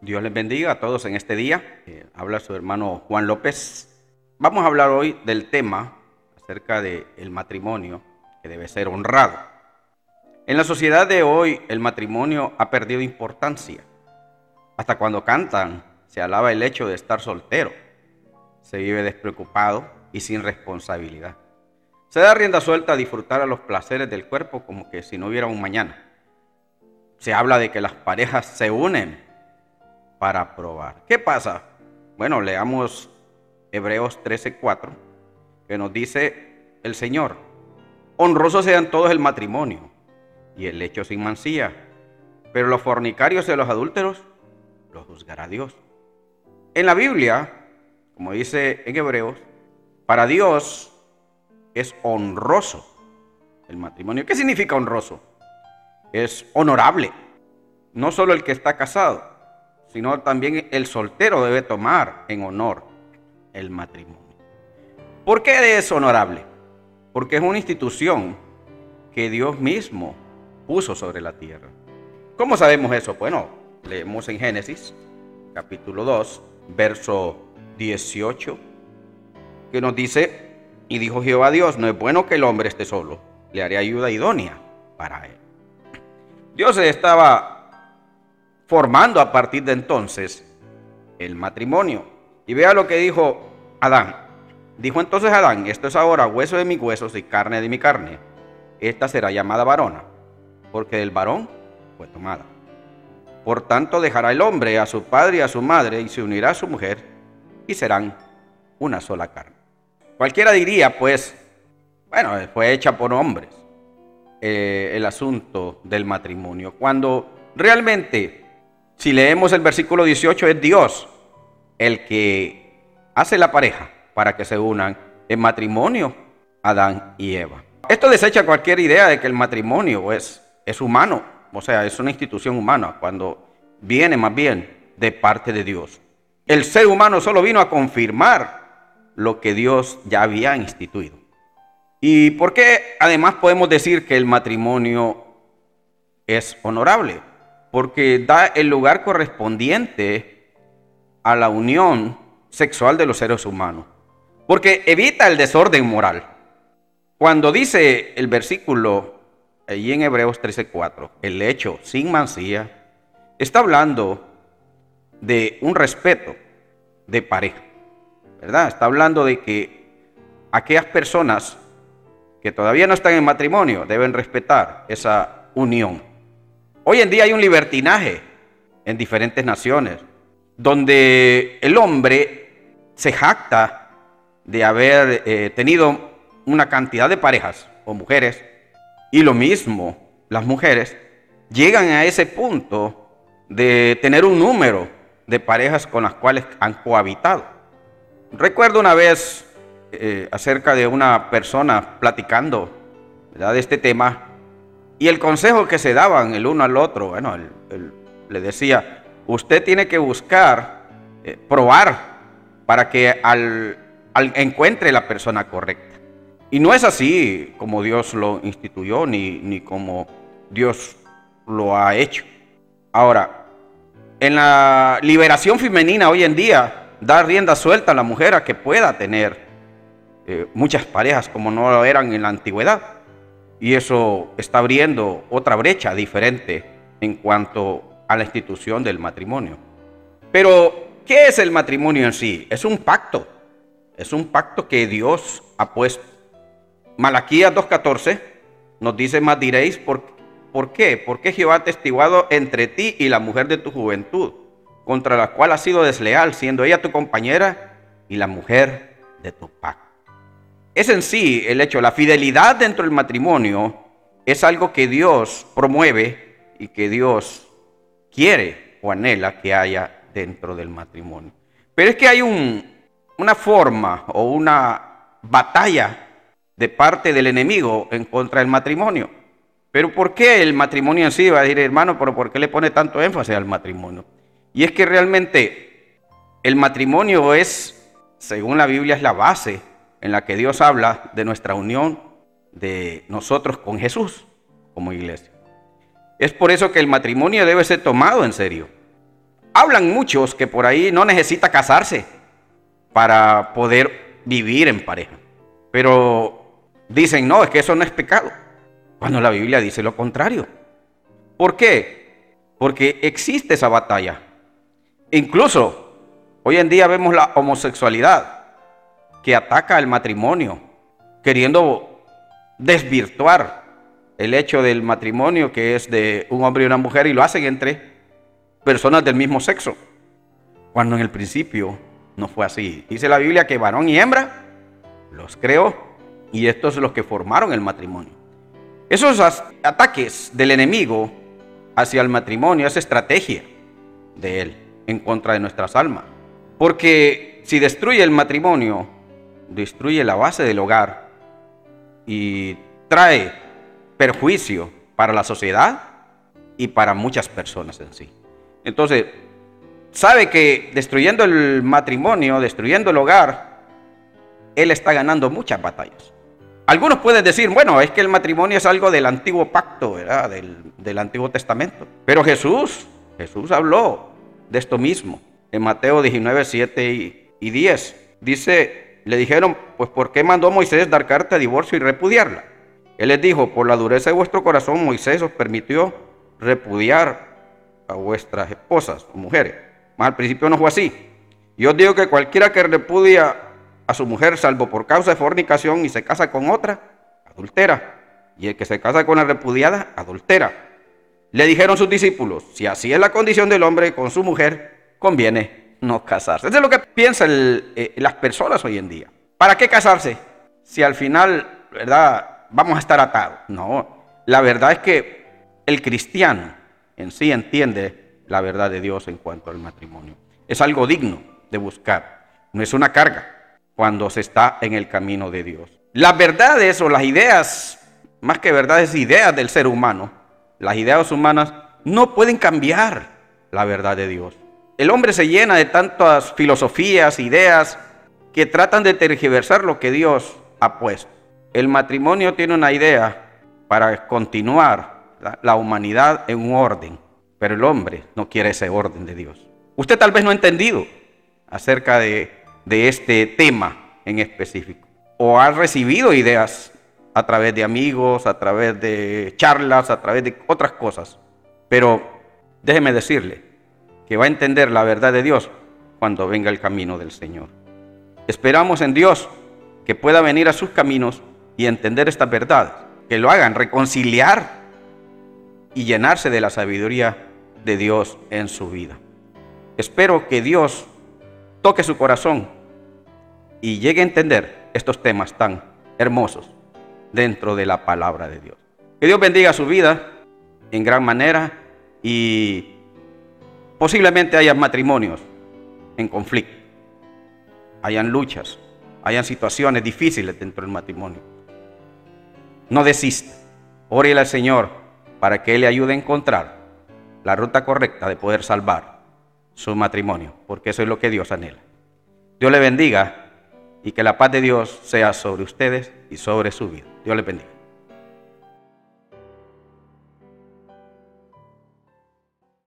Dios les bendiga a todos en este día. Habla su hermano Juan López. Vamos a hablar hoy del tema acerca del matrimonio que debe ser honrado. En la sociedad de hoy el matrimonio ha perdido importancia. Hasta cuando cantan se alaba el hecho de estar soltero. Se vive despreocupado y sin responsabilidad. Se da rienda suelta a disfrutar a los placeres del cuerpo como que si no hubiera un mañana. Se habla de que las parejas se unen para probar. ¿Qué pasa? Bueno, leamos Hebreos 13:4, que nos dice el Señor: honrosos sean todos el matrimonio y el lecho sin mancilla, pero los fornicarios y los adúlteros los juzgará Dios. En la Biblia, como dice en Hebreos, para Dios es honroso el matrimonio. ¿Qué significa honroso? Es honorable. No solo el que está casado, sino también el soltero debe tomar en honor el matrimonio. ¿Por qué es honorable? Porque es una institución que Dios mismo puso sobre la tierra. ¿Cómo sabemos eso? Bueno, leemos en Génesis, capítulo 2, verso 18, que nos dice: y dijo Jehová Dios, no es bueno que el hombre esté solo, le haré ayuda idónea para él. Dios estaba formando a partir de entonces el matrimonio. Y vea lo que dijo Adán. Dijo entonces Adán: esto es ahora hueso de mis huesos y carne de mi carne. Esta será llamada varona, porque del varón fue tomada. Por tanto dejará el hombre a su padre y a su madre, y se unirá a su mujer, y serán una sola carne. Cualquiera diría, pues, bueno, fue hecha por hombres el asunto del matrimonio, cuando realmente, si leemos el versículo 18, es Dios el que hace la pareja para que se unan en matrimonio, Adán y Eva. Esto desecha cualquier idea de que el matrimonio es humano, o sea, es una institución humana, cuando viene más bien de parte de Dios. El ser humano solo vino a confirmar lo que Dios ya había instituido. ¿Y por qué además podemos decir que el matrimonio es honorable? Porque da el lugar correspondiente a la unión sexual de los seres humanos. Porque evita el desorden moral. Cuando dice el versículo allí en Hebreos 13:4, el lecho sin mancilla, está hablando de un respeto de pareja, ¿verdad? Está hablando de que aquellas personas que todavía no están en matrimonio deben respetar esa unión. Hoy en día hay un libertinaje en diferentes naciones, donde el hombre se jacta de haber tenido una cantidad de parejas o mujeres, y lo mismo las mujeres llegan a ese punto de tener un número de parejas con las cuales han cohabitado. Recuerdo una vez acerca de una persona platicando, ¿verdad?, de este tema, y el consejo que se daban el uno al otro, bueno, él le decía: usted tiene que buscar, probar para que encuentre la persona correcta. Y no es así como Dios lo instituyó, ni como Dios lo ha hecho. Ahora, en la liberación femenina hoy en día, da rienda suelta a la mujer a que pueda tener muchas parejas como no lo eran en la antigüedad. Y eso está abriendo otra brecha diferente en cuanto a la institución del matrimonio. Pero, ¿qué es el matrimonio en sí? Es un pacto. Es un pacto que Dios ha puesto. Malaquías 2:14 nos dice: más diréis, ¿por qué? Porque Jehová ha testiguado entre ti y la mujer de tu juventud, contra la cual has sido desleal, siendo ella tu compañera y la mujer de tu pacto. Es en sí el hecho, la fidelidad dentro del matrimonio es algo que Dios promueve y que Dios quiere o anhela que haya dentro del matrimonio. Pero es que hay una forma o una batalla de parte del enemigo en contra del matrimonio. Pero ¿por qué el matrimonio en sí? Va a decir, hermano, pero ¿por qué le pone tanto énfasis al matrimonio? Y es que realmente el matrimonio es, según la Biblia, es la base en la que Dios habla de nuestra unión de nosotros con Jesús como iglesia. Es por eso que el matrimonio debe ser tomado en serio. Hablan muchos que por ahí no necesita casarse para poder vivir en pareja. Pero dicen, no, es que eso no es pecado. Cuando la Biblia dice lo contrario. ¿Por qué? Porque existe esa batalla. Incluso hoy en día vemos la homosexualidad que ataca al matrimonio, queriendo desvirtuar el hecho del matrimonio que es de un hombre y una mujer, y lo hacen entre personas del mismo sexo, cuando en el principio no fue así. Dice la Biblia que varón y hembra los creó, y estos son los que formaron el matrimonio. Esos ataques del enemigo hacia el matrimonio es estrategia de él en contra de nuestras almas, porque si destruye el matrimonio, destruye la base del hogar y trae perjuicio para la sociedad y para muchas personas en sí. Entonces, sabe que destruyendo el matrimonio, destruyendo el hogar, él está ganando muchas batallas. Algunos pueden decir, bueno, es que el matrimonio es algo del antiguo pacto, ¿verdad? Del Antiguo Testamento. Pero Jesús habló de esto mismo. En Mateo 19, 7 y 10. Dice, le dijeron, pues ¿por qué mandó Moisés dar carta de divorcio y repudiarla? Él les dijo, por la dureza de vuestro corazón Moisés os permitió repudiar a vuestras esposas o mujeres. Mas al principio no fue así. Yo os digo que cualquiera que repudia a su mujer, salvo por causa de fornicación, y se casa con otra, adultera. Y el que se casa con la repudiada, adultera. Le dijeron sus discípulos, si así es la condición del hombre con su mujer, conviene no casarse. Eso es lo que piensan las personas hoy en día. ¿Para qué casarse? Si al final, ¿verdad?, vamos a estar atados. No, la verdad es que el cristiano en sí entiende la verdad de Dios en cuanto al matrimonio. Es algo digno de buscar, no es una carga cuando se está en el camino de Dios. Las verdades o las ideas, más que verdades, ideas del ser humano, las ideas humanas no pueden cambiar la verdad de Dios. El hombre se llena de tantas filosofías, ideas que tratan de tergiversar lo que Dios ha puesto. El matrimonio tiene una idea para continuar la humanidad en un orden, pero el hombre no quiere ese orden de Dios. Usted tal vez no ha entendido acerca de este tema en específico, o ha recibido ideas a través de amigos, a través de charlas, a través de otras cosas, pero déjeme decirle que va a entender la verdad de Dios cuando venga el camino del Señor. Esperamos en Dios que pueda venir a sus caminos y entender estas verdades, que lo hagan reconciliar y llenarse de la sabiduría de Dios en su vida. Espero que Dios toque su corazón y llegue a entender estos temas tan hermosos dentro de la palabra de Dios. Que Dios bendiga su vida en gran manera, y posiblemente haya matrimonios en conflicto, hayan luchas, hayan situaciones difíciles dentro del matrimonio. No desista, órele al Señor para que Él le ayude a encontrar la ruta correcta de poder salvar su matrimonio, porque eso es lo que Dios anhela. Dios le bendiga y que la paz de Dios sea sobre ustedes y sobre su vida. Dios les bendiga.